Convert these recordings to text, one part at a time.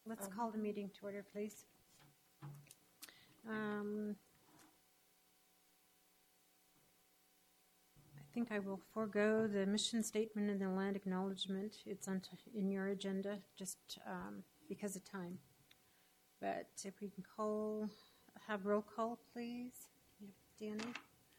let's call the meeting to order, please. I think I will forego the mission statement and the land acknowledgement. It's in your agenda, just because of time. But if we can have roll call, please. Danny?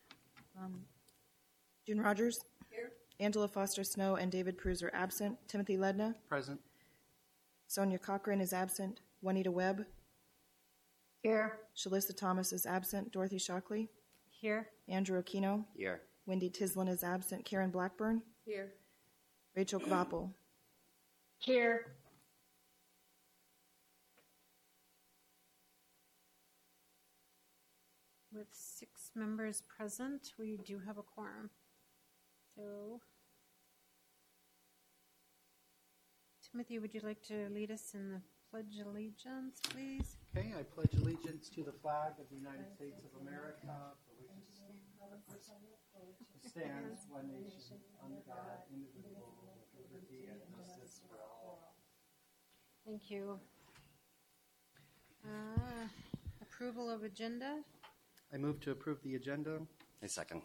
June Rogers. Here. Angela Foster Snow and David Pruz are absent. Timothy Ledna. Present. Sonia Cochran is absent. Juanita Webb. Here. Shalissa Thomas is absent. Dorothy Shockley. Here. Andrew Aquino. Here. Wendy Tislin is absent. Karen Blackburn. Here. Rachel Kvapel. Here. With 6 members present, we do have a quorum. So, Timothy, would you like to lead us in the Pledge of Allegiance, please? Okay, I pledge allegiance to the flag of the United States of America, for which stands one nation, under God, indivisible, with liberty and justice for all. Thank you. Approval of agenda. I move to approve the agenda. I second.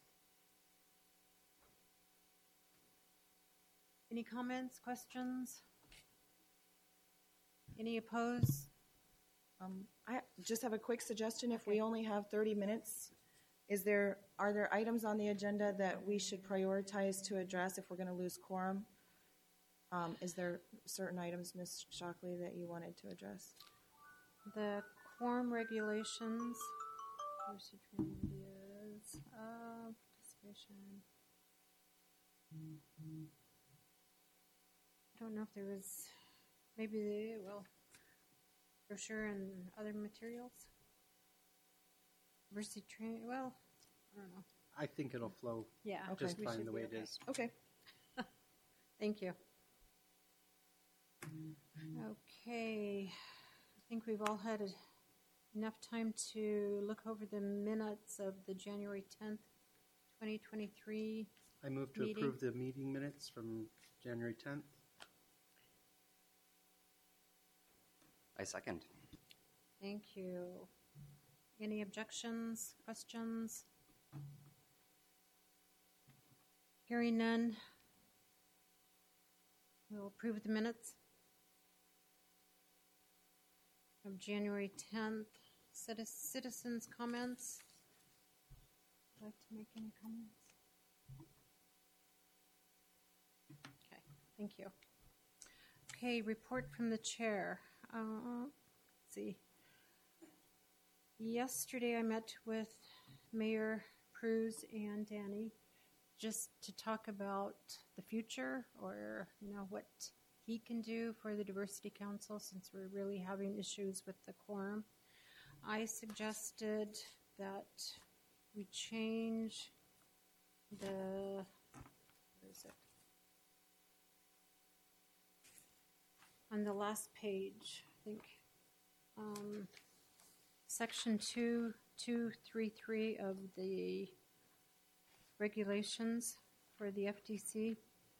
Any comments, questions? Any opposed? I just have a quick suggestion. If we only have 30 minutes, are there items on the agenda that we should prioritize to address if we're going to lose quorum? Is there certain items, Ms. Shockley, that you wanted to address? The quorum regulations. Ideas, participation. I don't know if there was, maybe brochure and other materials. Diversity training, well, I don't know. I think it'll flow just fine the way it is. Okay. Thank you. Okay, I think we've all had enough time to look over the minutes of the January 10th, 2023 I move to meeting. approve the meeting minutes from January 10th. I second. Thank you. Any objections, questions? Hearing none, we'll approve the minutes of January 10th. Citizens' comments? Would you like to make any comments? Okay, thank you. Okay, report from the chair. Let's see. Yesterday I met with Mayor Pruz and Danny just to talk about the future, or what he can do for the Diversity Council, since we're really having issues with the quorum. I suggested that we change where is it? On the last page, I think, section 2233 of the regulations for the FTC.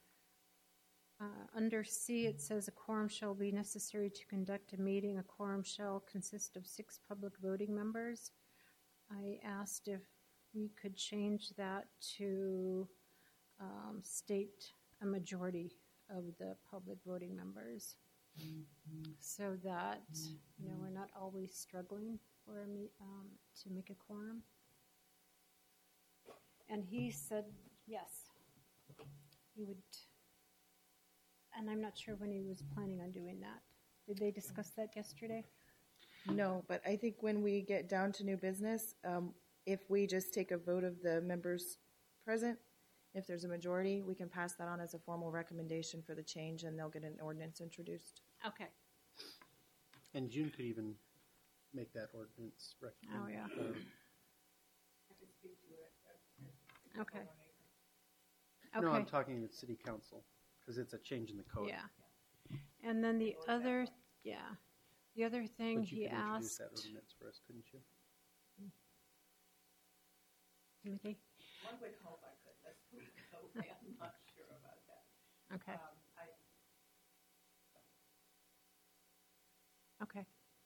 Under C, it says a quorum shall be necessary to conduct a meeting. A quorum shall consist of 6 public voting members. I asked if we could change that to state a majority of the public voting members, so that we're not always struggling for to make a quorum. And he said yes, he would. And I'm not sure when he was planning on doing that. Did they discuss that yesterday? No, but I think when we get down to new business, if we just take a vote of the members present, if there's a majority, we can pass that on as a formal recommendation for the change, and they'll get an ordinance introduced. Okay. And June could even make that ordinance recommendation. Oh, yeah. Okay. Okay. No, I'm talking with City Council, because it's a change in the code. Yeah. And then the other thing But you he could introduce asked. that ordinance for us, couldn't you? Timothy? One would hope I could. Let's put it that way. I'm not sure about that. Okay. Okay.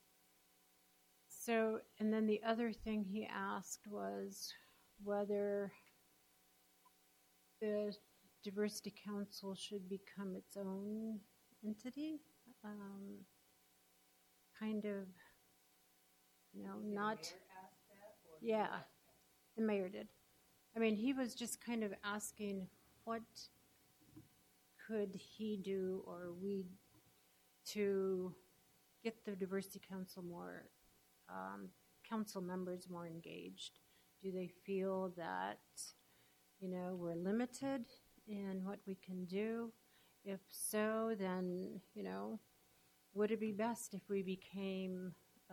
So, and then the other thing he asked was whether the Diversity Council should become its own entity. Kind of, not. Yeah, the mayor did. I mean, he was just kind of asking what could he do or we to get the Diversity Council more, council members more engaged. Do they feel that, we're limited in what we can do? If so, then, would it be best if we became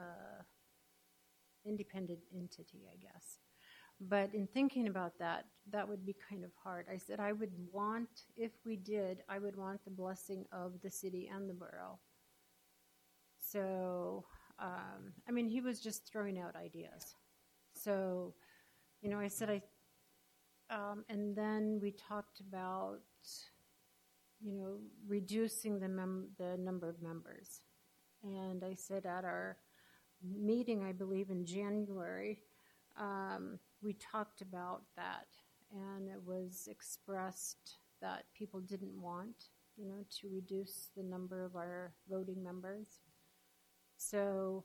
independent entity, I guess. But in thinking about that, that would be kind of hard. I said I would want, if we did, I would want the blessing of the city and the borough. So, he was just throwing out ideas. So, I said and then we talked about, reducing the number of members. And I said at our meeting, I believe in January, we talked about that, and it was expressed that people didn't want, to reduce the number of our voting members. So,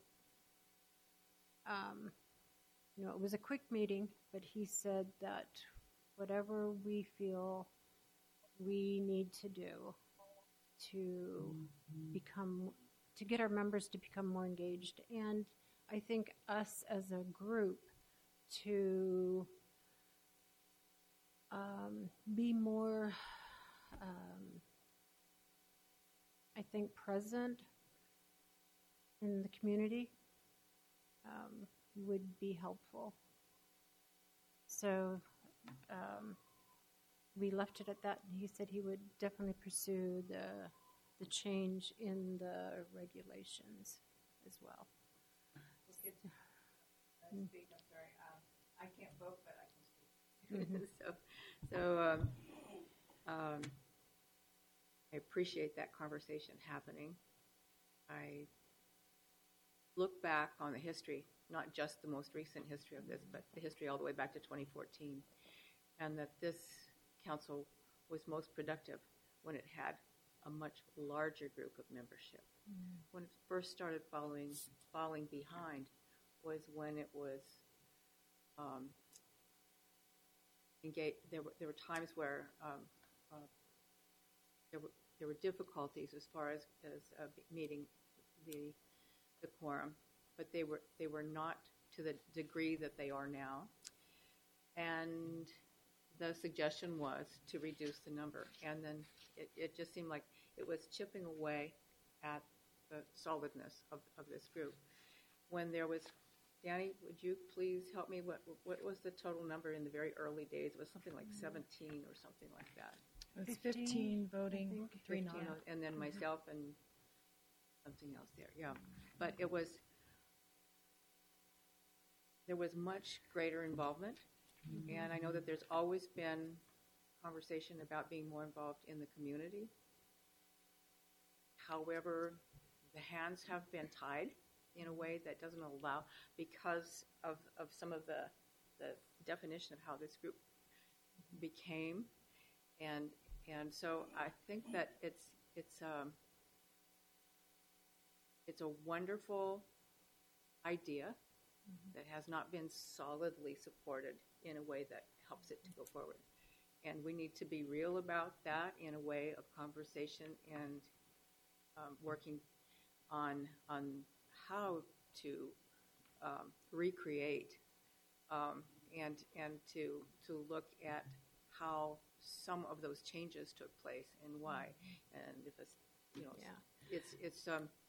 it was a quick meeting, but he said that whatever we feel we need to do to get our members to become more engaged, and I think us as a group to be more, present in the community would be helpful. So we left it at that, and he said he would definitely pursue the change in the regulations as well. Speak, I'm sorry. I can't vote, but I can speak. So I appreciate that conversation happening. I look back on the history, not just the most recent history of this, but the history all the way back to 2014, and that this council was most productive when it had a much larger group of membership. Mm-hmm. When it first started falling behind was when it was engaged. There were times where there were difficulties as far as meeting the quorum, but they were not to the degree that they are now. And the suggestion was to reduce the number, and then it just seemed like it was chipping away at the solidness of this group. When there was, Danny, would you please help me? What was the total number in the very early days? It was something like 17 or something like that. It was 15 voting, 3 non. And then myself and something else there, yeah. But there was much greater involvement. Mm-hmm. And I know that there's always been conversation about being more involved in the community. However, the hands have been tied in a way that doesn't allow, because of some of the definition of how this group became. And so I think that it's a wonderful idea that has not been solidly supported in a way that helps it to go forward. And we need to be real about that in a way of conversation and working on how to recreate and to look at how some of those changes took place and why. And if it's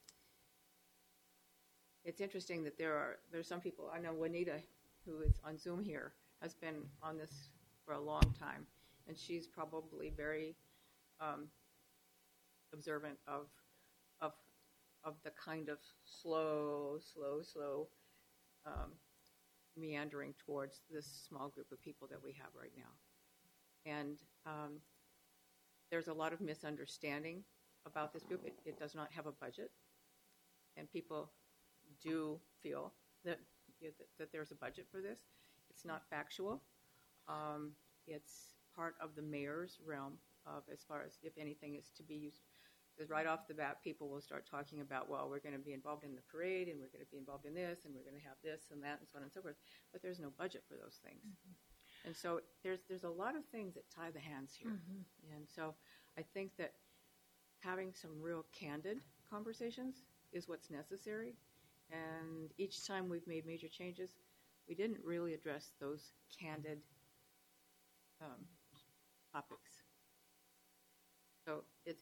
it's interesting that there's some people. I know Juanita, who is on Zoom here, has been on this for a long time, and she's probably very observant of the kind of slow meandering towards this small group of people that we have right now. And there's a lot of misunderstanding about this group. It does not have a budget. and people do feel that that there's a budget for this. It's not factual. It's part of the mayor's realm of as far as if anything is to be used. Because right off the bat, people will start talking about, well, we're going to be involved in the parade, and we're going to be involved in this, and we're going to have this and that, and so on and so forth. But there's no budget for those things. Mm-hmm. And so there's a lot of things that tie the hands here. Mm-hmm. And so I think that having some real candid conversations is what's necessary. And each time we've made major changes, we didn't really address those candid topics. So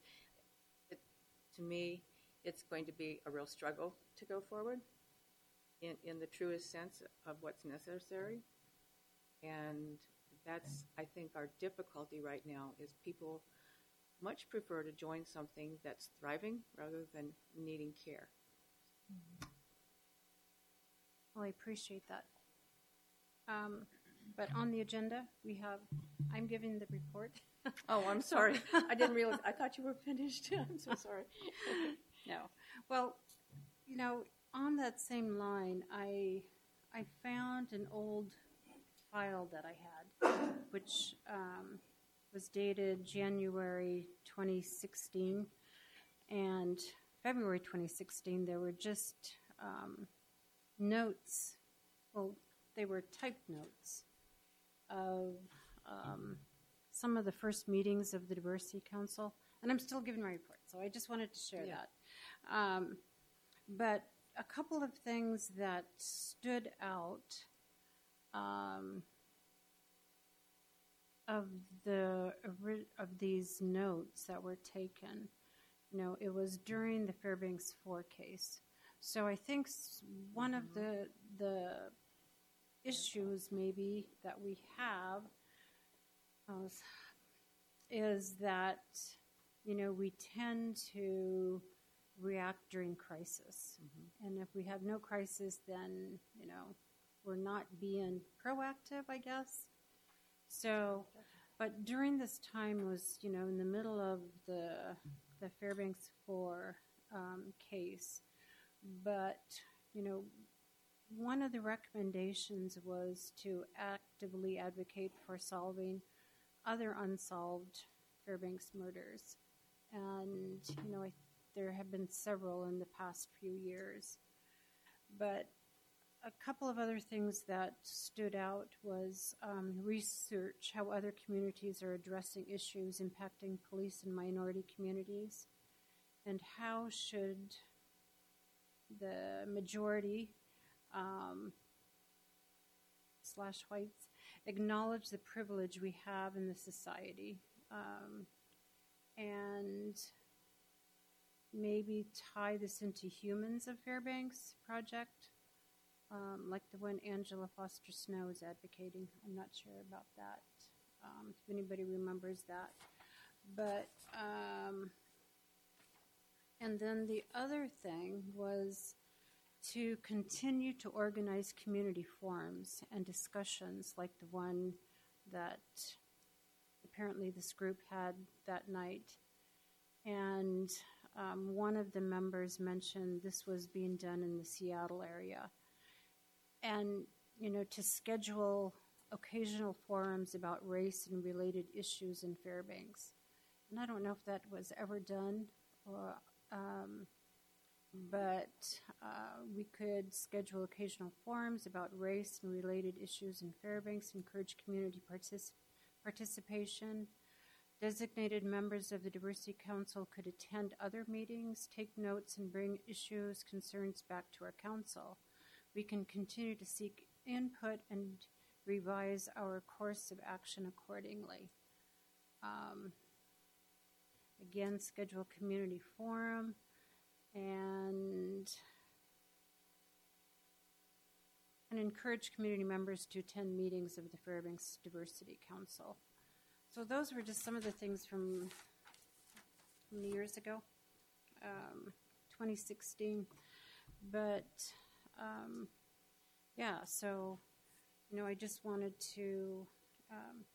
to me, it's going to be a real struggle to go forward in the truest sense of what's necessary. And that's, I think, our difficulty right now is people much prefer to join something that's thriving rather than needing care. Well, I appreciate that. But on the agenda, I'm giving the report. Oh, I'm sorry. I didn't realize. I thought you were finished. I'm so sorry. No. Well, on that same line, I found an old file that I had, which was dated January 2016. And February 2016, there were just notes. Well, they were typed notes of some of the first meetings of the Diversity Council, and I'm still giving my report, so I just wanted to share that. But a couple of things that stood out of these notes that were taken, it was during the Fairbanks 4 case. So I think one of the issues maybe that we have is that, we tend to react during crisis. Mm-hmm. And if we have no crisis, then, we're not being proactive, I guess. So, but during this time was, in the middle of the Fairbanks 4 case. But, one of the recommendations was to actively advocate for solving other unsolved Fairbanks murders. And, there have been several in the past few years. But a couple of other things that stood out was research how other communities are addressing issues impacting police and minority communities, and how should the majority / whites acknowledge the privilege we have in the society, and maybe tie this into Humans of Fairbanks project, like the one Angela Foster Snow is advocating. I'm not sure about that, if anybody remembers that. But and then the other thing was to continue to organize community forums and discussions like the one that apparently this group had that night. And one of the members mentioned this was being done in the Seattle area. And, to schedule occasional forums about race and related issues in Fairbanks. And I don't know if that was ever done, or, but we could schedule occasional forums about race and related issues in Fairbanks, encourage community participation. Designated members of the Diversity Council could attend other meetings, take notes, and bring issues, concerns back to our council. We can continue to seek input and revise our course of action accordingly. Again, schedule community forum and encourage community members to attend meetings of the Fairbanks Diversity Council. So those were just some of the things from the years ago, 2016. But so I just wanted to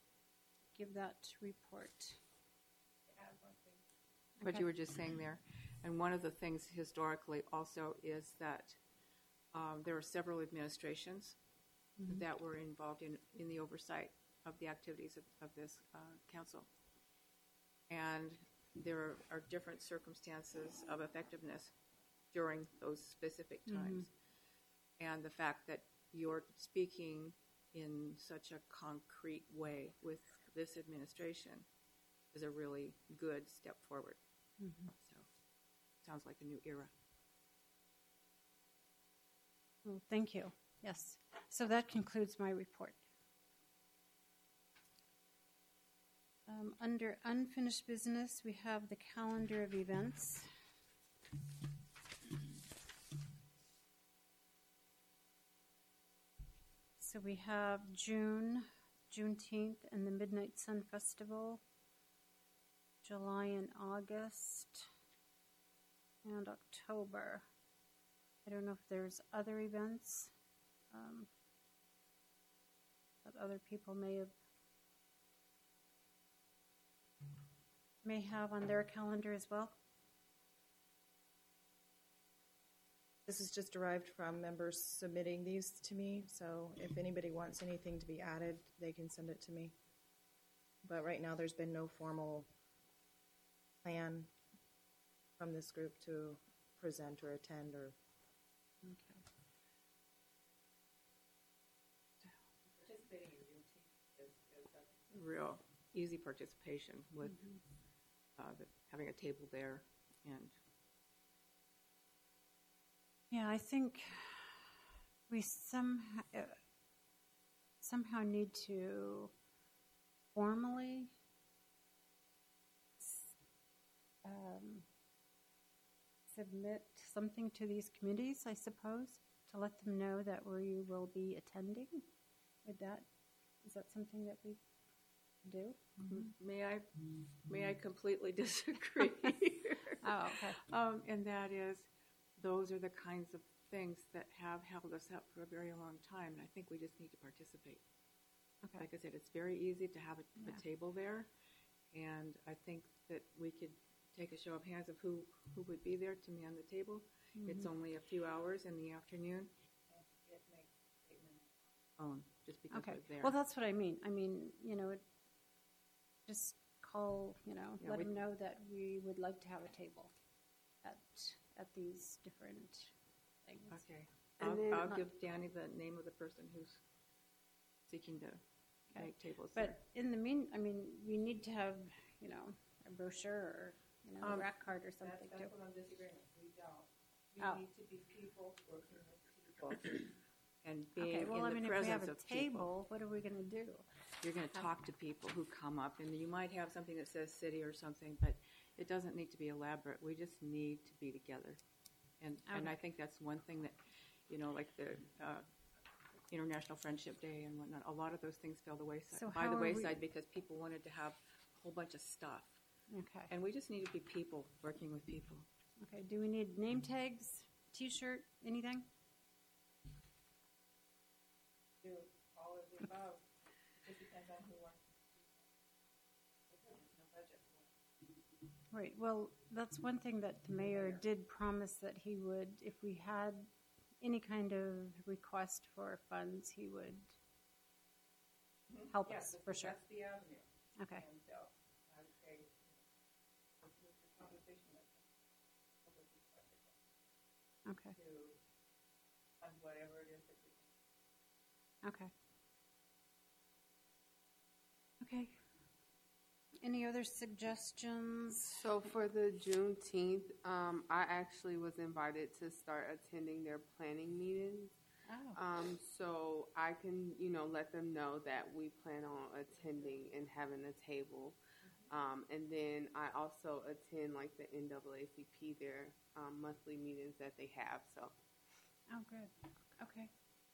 give that report. What you were just saying there, And one of the things historically also is that there are several administrations that were involved in the oversight of the activities of this council. And there are different circumstances of effectiveness during those specific times. And the fact that you're speaking in such a concrete way with this administration is a really good step forward. So, sounds like a new era. Well, thank you. Yes. So that concludes my report. Under unfinished business, we have the calendar of events. So we have Juneteenth and the Midnight Sun Festival, July and August, and October. I don't know if there's other events that other people may have on their calendar as well. This is just derived from members submitting these to me, so if anybody wants anything to be added, they can send it to me. But right now, there's been no formal plan from this group to present or attend or. Okay. Participating in Juneteenth is a real easy participation with having a table there. And Yeah, I think we somehow need to formally submit something to these committees, I suppose, to let them know that we will be attending. Is that something that we do? may I completely disagree? Oh, okay. And that is, those are the kinds of things that have held us up for a very long time, and I think we just need to participate. Okay. Like I said, it's very easy to have a table there, and I think that we could take a show of hands of who would be there to man the table. It's only a few hours in the afternoon, and it makes a statement on just because Okay. we're there. Well, that's what I mean. I mean, just call, Yeah, let them know that we would like to have a table at these different things. Okay. And then- I'll give Danny the name of the person who's seeking to make tables there. But in the we need to have, a brochure or, a rack card or something too. That's what I'm disagreeing with. We don't. We Oh. need to be people working with people. And being Okay, well, in the if we presence have a of people. table, what are we going to do? You're going to talk to people who come up, and you might have something that says city or something, but it doesn't need to be elaborate. We just need to be together. And I think that's one thing that, like the International Friendship Day and whatnot, a lot of those things fell So by how the are we- wayside because people wanted to have a whole bunch of stuff. Okay. And we just need to be people working with people. Okay. Do we need name tags, T-shirt, anything? Do all of the above. It depends on who wants to. There's no budget for it. Right. Well, that's one thing that the mayor did promise that he would, if we had any kind of request for funds, he would help us for sure. That's the avenue. Okay. And so I would say, this is the conversation that public requested Okay. to fund whatever it is that we Okay. Okay. Any other suggestions? So for the Juneteenth, I actually was invited to start attending their planning meetings. Oh. So I can, let them know that we plan on attending and having a table. And then I also attend like the NAACP, their monthly meetings that they have. So. Oh, good. Okay.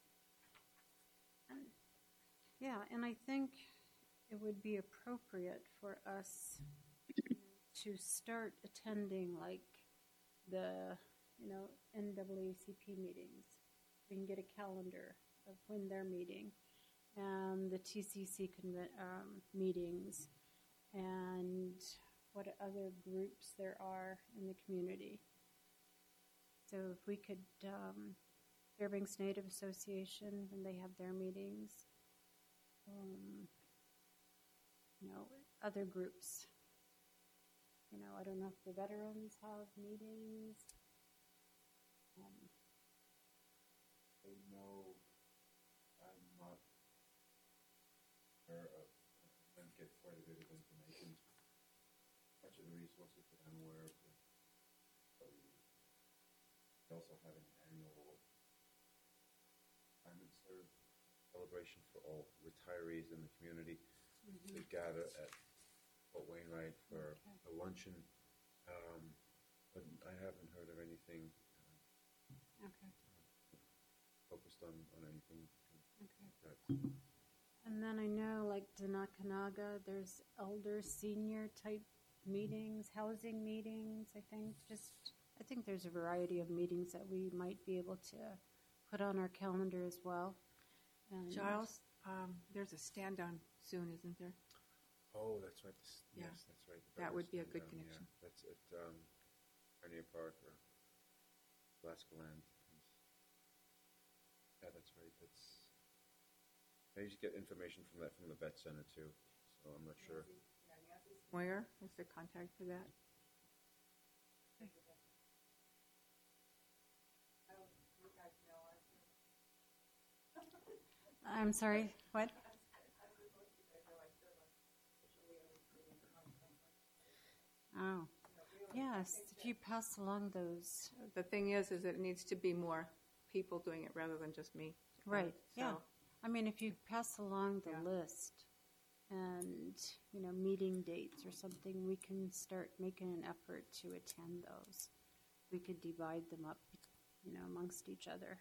Yeah, and I think it would be appropriate for us to start attending like the, NAACP meetings. We can get a calendar of when they're meeting, and the TCC meetings, and what other groups there are in the community. So if we could, Fairbanks Native Association, when they have their meetings, other groups. I don't know if the veterans have meetings. I know I'm not aware of, I don't get quite a bit of information. Much of the resources that I'm aware of. We also have an annual retirement celebration for all retirees in the community. They gather at Fort Wainwright for a luncheon, but I haven't heard of anything focused on anything like that. And then I know, like Danakanaga, there's elder senior type meetings, housing meetings, I think there's a variety of meetings that we might be able to put on our calendar as well. And Giles, there's a stand down soon, isn't there? Oh, that's right. Yeah. Yes, that's right. That would be a good Stand down, connection. Yeah. That's at Pioneer Park or Alaska Land. Yeah, that's right. I used to get information from the vet center too, so I'm not sure. Where is the contact for that? I'm sorry, what? Oh, yes, if you pass along those. The thing is it needs to be more people doing it rather than just me. Right, yeah. So, I mean, if you pass along the Yeah. list and, meeting dates or something, we can start making an effort to attend those. We could divide them up, amongst each other.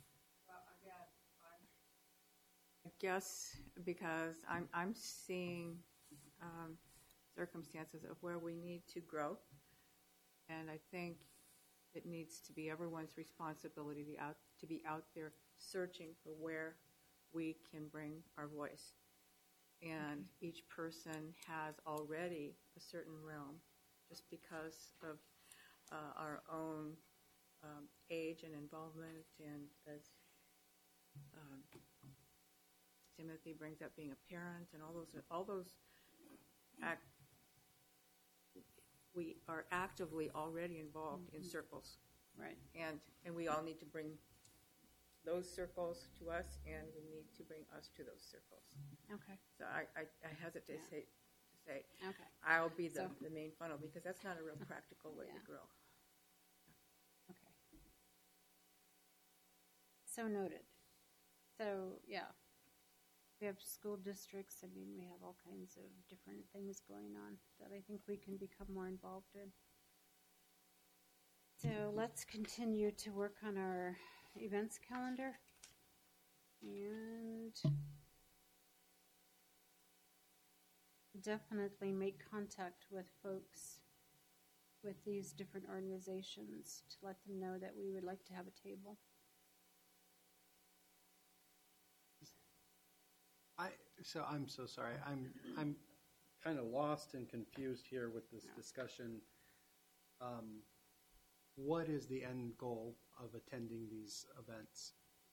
I guess because I'm seeing circumstances of where we need to grow, and I think it needs to be everyone's responsibility to be out there searching for where we can bring our voice. And each person has already a certain realm, just because of our own age and involvement, and as Timothy brings up, being a parent and all those we are actively already involved in circles, Right. and we all need to bring those circles to us, and we need to bring us to those circles. Okay. So I hesitate to say Okay. I'll be So- the main funnel, because that's not a real practical way to grow. Okay. So noted. So, yeah. We have school districts. I mean, we have all kinds of different things going on that I think we can become more involved in. So let's continue to work on our events calendar. And definitely make contact with folks with these different organizations to let them know that we would like to have a table. I'm so sorry. I'm kind of lost and confused here with this discussion. What is the end goal of attending these events?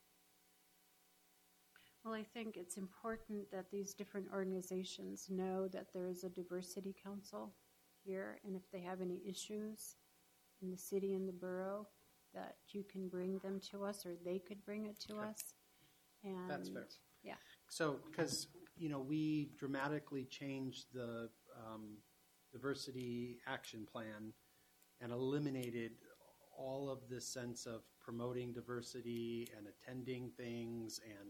Well, I think it's important that these different organizations know that there is a diversity council here, and if they have any issues in the city and the borough, that you can bring them to us, or they could bring it to us. And That's fair. Yeah. So, because, we dramatically changed the diversity action plan and eliminated all of this sense of promoting diversity and attending things, and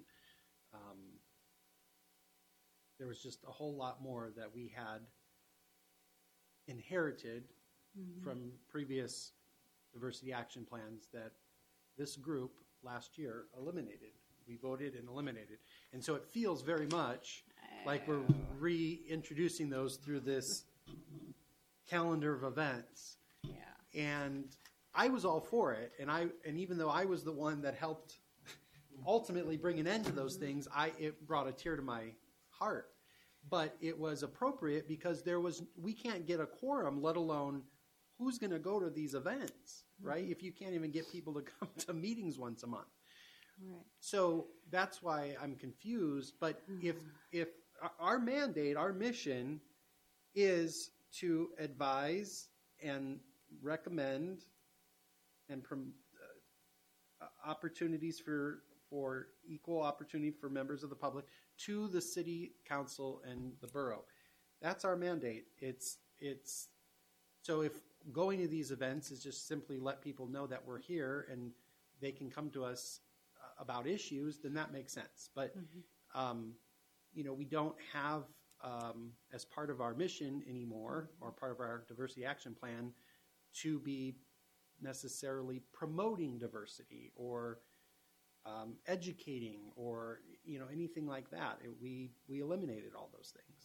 there was just a whole lot more that we had inherited from previous diversity action plans that this group last year eliminated. We voted and eliminated. And so it feels very much like we're reintroducing those through this calendar of events. Yeah. And I was all for it. And even though I was the one that helped ultimately bring an end to those things, it brought a tear to my heart. but it was appropriate because we can't get a quorum, let alone who's going to go to these events, right? If you can't even get people to come to meetings once a month. Right. So that's why I'm confused. But if our mandate, our mission is to advise and recommend and opportunities for equal opportunity for members of the public to the city council and the borough. That's our mandate. It's so if going to these events is just simply let people know that we're here and they can come to us about issues, then that makes sense. But we don't have as part of our mission anymore, or part of our diversity action plan, to be necessarily promoting diversity or educating or anything like that. We eliminated all those things.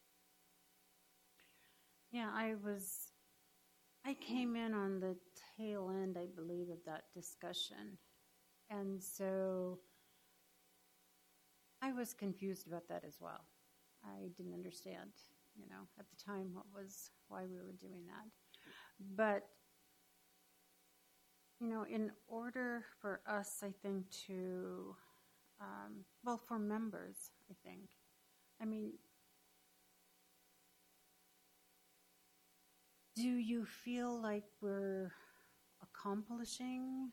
Yeah, I came in on the tail end, I believe, of that discussion. And so I was confused about that as well. I didn't understand, at the time why we were doing that. But, in order for us, I think, to, for members, I think, do you feel like we're accomplishing?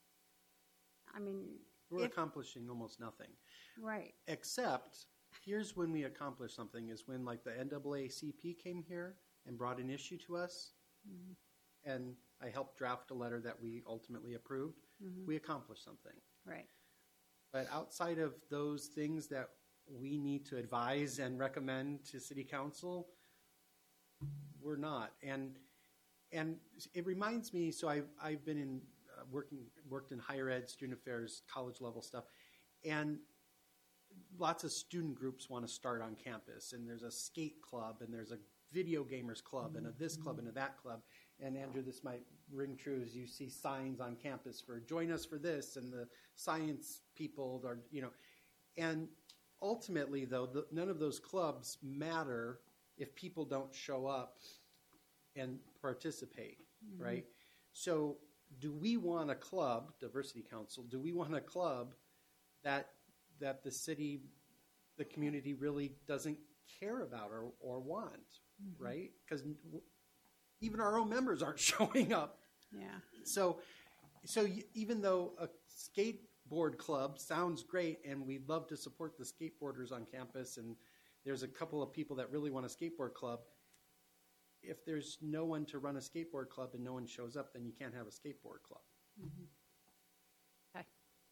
We're accomplishing almost nothing. Right. Except, here's when we accomplish something, is when like the NAACP came here and brought an issue to us, and I helped draft a letter that we ultimately approved. We accomplished something. Right. But outside of those things that we need to advise and recommend to City Council, we're not. And it reminds me, so I've been in worked in higher ed, student affairs, college level stuff, and lots of student groups want to start on campus, and there's a skate club, and there's a video gamers club, and a this club, and a that club. And Andrew, this might ring true as you see signs on campus for join us for this, and the science people are, and ultimately though, none of those clubs matter if people don't show up and participate, right? So do we want a club, Diversity Council, do we want a club that the city, the community really doesn't care about or want, right? Because even our own members aren't showing up. Yeah. So even though a skateboard club sounds great and we'd love to support the skateboarders on campus, and there's a couple of people that really want a skateboard club, if there's no one to run a skateboard club and no one shows up, then you can't have a skateboard club. Okay.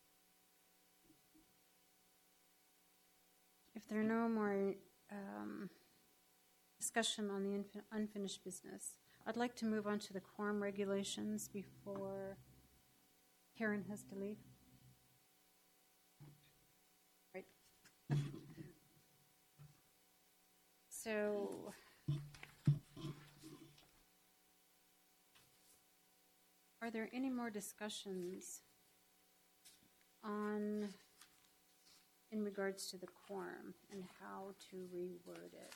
If there are no more discussion on the unfinished business, I'd like to move on to the quorum regulations before Karen has to leave. Right. So are there any more discussions in regards to the quorum and how to reword it?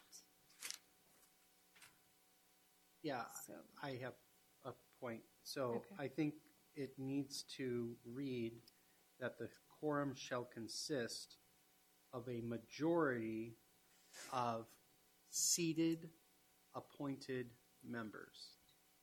Yeah, So- I have a point. So Okay. I think it needs to read that the quorum shall consist of a majority of seated appointed members.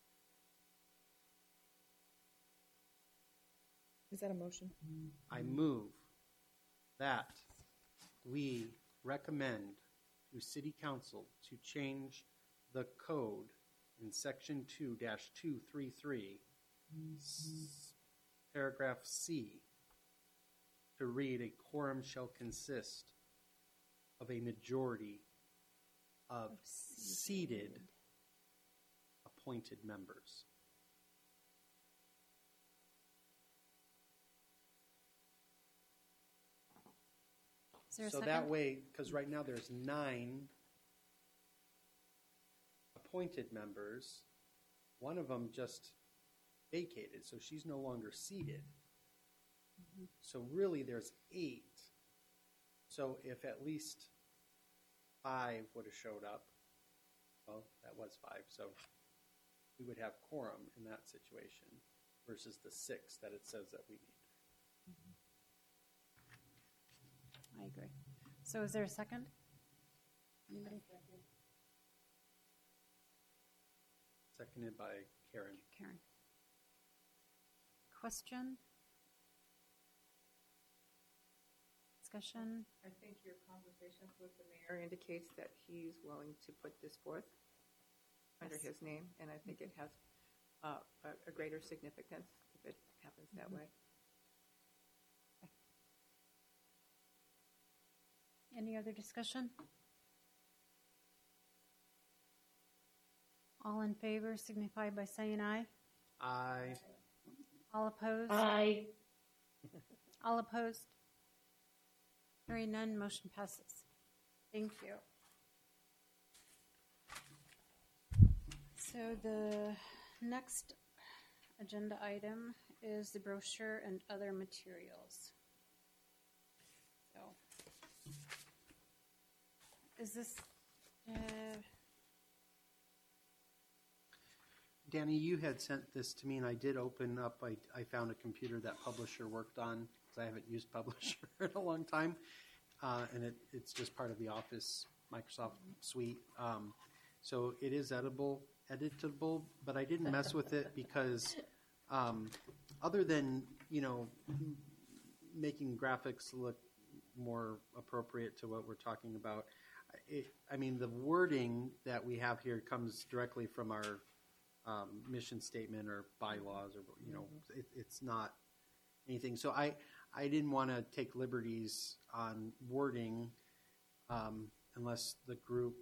Is that a motion? I move that we recommend to City Council to change the code in Section 2-233, paragraph C, to read a quorum shall consist of a majority of seated appointed members. Is there a So second? that way, because right now there's 9 appointed members, one of them just vacated, so she's no longer seated. So really there's 8. So if at least 5 would have showed up. Well, that was 5, so we would have quorum in that situation versus the 6 that it says that we need. I agree. So is there a second? Anybody? Seconded by Karen. Karen. Question? Discussion? I think your conversations with the mayor indicates that he's willing to put this forth under Yes. his name, and I think it has a greater significance if it happens that way. Any other discussion? All in favor signify by saying aye. Aye. All opposed? Aye. All opposed? Hearing none, motion passes. Thank you. So the next agenda item is the brochure and other materials. So, is this, Danny, you had sent this to me, and I did open up. I found a computer that Publisher worked on, because I haven't used Publisher in a long time. And it's just part of the Office Microsoft suite. So it is editable, but I didn't mess with it because other than, making graphics look more appropriate to what we're talking about, the wording that we have here comes directly from our mission statement or bylaws, or it's not anything. So I didn't want to take liberties on wording unless the group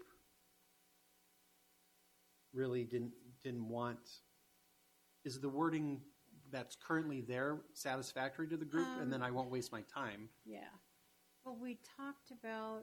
really didn't want. Is the wording that's currently there satisfactory to the group? And then I won't waste my time. yeah. Well, we talked about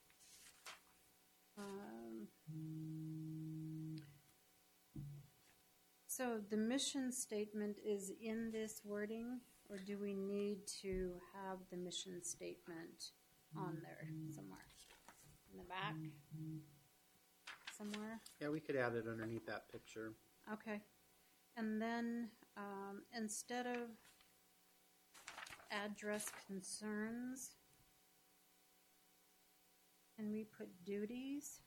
so the mission statement is in this wording, or do we need to have the mission statement on there somewhere? In the back? Somewhere? Yeah, we could add it underneath that picture. Okay. And then instead of address concerns, can we put duties?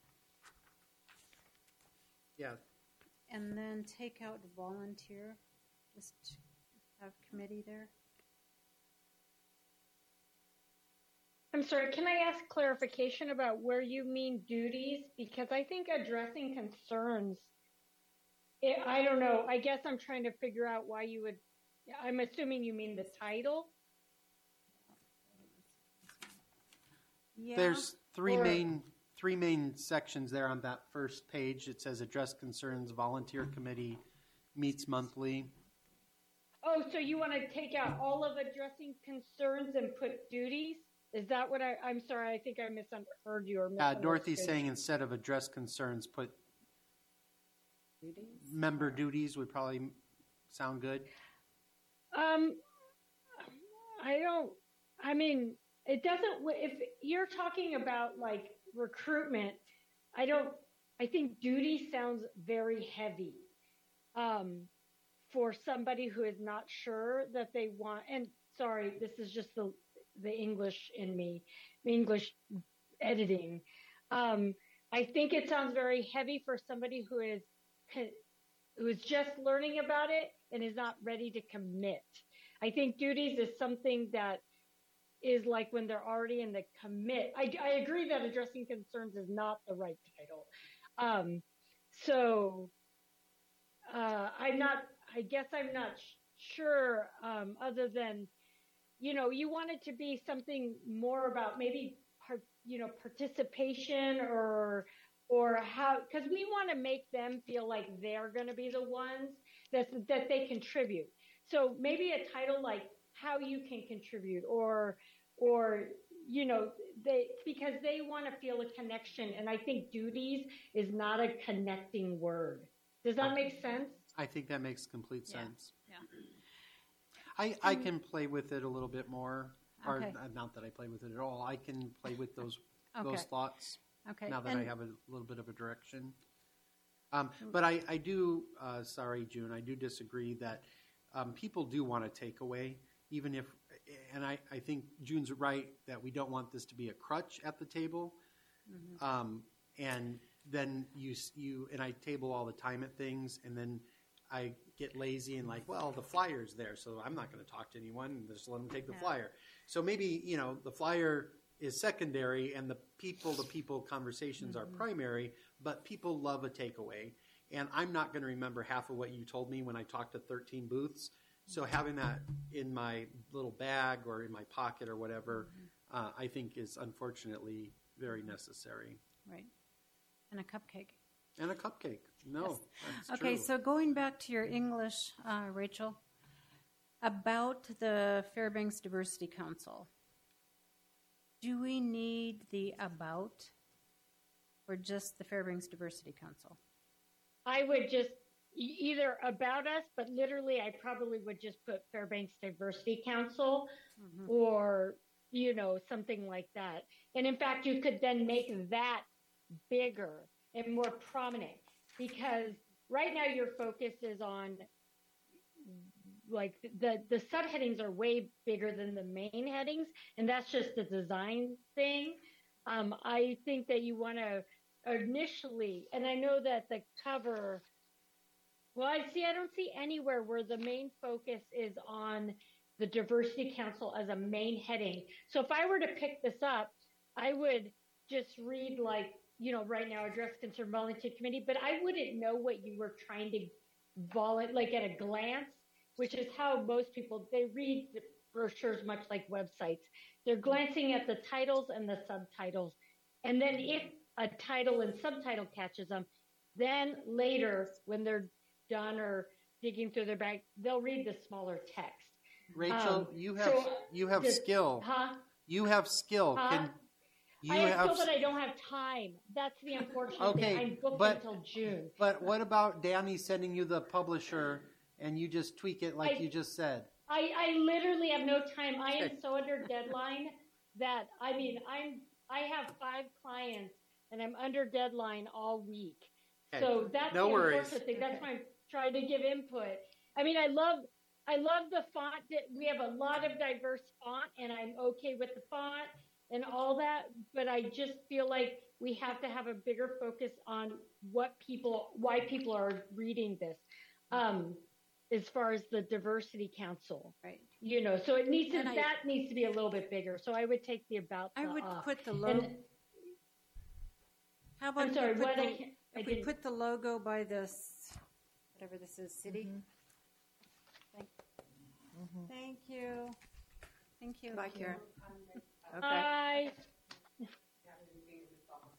Yeah, And then take out volunteer, just have committee there. I'm sorry, can I ask clarification about where you mean duties? Because I think addressing concerns, I don't know, I guess I'm trying to figure out why you would, I'm assuming you mean the title? Yeah. there's three Or- main sections there on that first page. It says address concerns, volunteer committee meets monthly. Oh, so you want to take out all of addressing concerns and put duties? Is that what I'm sorry, I think I misheard you or misunderstood. Dorothy's saying instead of address concerns, put member duties would probably sound good. It doesn't, if you're talking about like recruitment, I think duty sounds very heavy for somebody who is not sure that they want, and sorry, this is just the English in me, English editing. I think it sounds very heavy for somebody who is just learning about it and is not ready to commit. I think duties is something that is like when they're already in the commit. I agree that addressing concerns is not the right title. I guess I'm not sure, other than, you want it to be something more about maybe, participation or how, because we want to make them feel like they're going to be the ones that they contribute. So maybe a title like how you can contribute or because they want to feel a connection. And I think duties is not a connecting word. Does that make sense? I think that makes complete sense. Yeah. I can play with it a little bit more, or Okay. not that I play with it at all. I can play with those Okay. thoughts. Okay. now that and- I have a little bit of a direction. But I do, sorry, June, I do disagree that people do want a takeaway, even if, and I think June's right that we don't want this to be a crutch at the table. And then you and I table all the time at things, and then I get lazy and like, well, the flyer's there, so I'm not going to talk to anyone and just let them take the flyer. So maybe, the flyer is secondary and the people-to-people conversations are primary, but people love a takeaway. And I'm not going to remember half of what you told me when I talked to 13 booths. So having that in my little bag or in my pocket or whatever, I think is unfortunately very necessary. Right. And a cupcake. And a cupcake. No, that's Okay, true. so going back to your English, Rachel, about the Fairbanks Diversity Council, do we need the about or just the Fairbanks Diversity Council? I would just either about us, but literally I probably would just put Fairbanks Diversity Council or, something like that. And in fact, you could then make that bigger and more prominent because right now your focus is on like the subheadings are way bigger than the main headings, and that's just a design thing. I think that you want to initially, and I know that the cover, I don't see anywhere where the main focus is on the Diversity Council as a main heading. So if I were to pick this up, I would just read right now, address concern volunteer committee, but I wouldn't know what you were trying to like at a glance, which is how most people, they read the brochures much like websites. They're glancing at the titles and the subtitles. And then if a title and subtitle catches them, then later when they're done or digging through their bag, they'll read the smaller text. Rachel, you have skill. Huh? You have skill. Huh? I have skill, but I don't have time. That's the unfortunate thing. I'm booked until June. But what about Danny sending you the publisher and you just tweak it like you just said? I literally have no time. I am so under deadline that, I have 5 clients and I'm under deadline all week. Okay. So that's no the worries. unfortunate thing. That's why I'm trying to give input. I love the font. We have a lot of diverse font, and I'm okay with the font and all that. But I just feel like we have to have a bigger focus on why people are reading this. As far as the Diversity Council, right? So it needs to that needs to be a little bit bigger. So I would take the about. I would off. put the logo. How about I'm sorry, if we put the logo by this, whatever this is, city? Thank you. Thank you. Bye, Karen. Okay.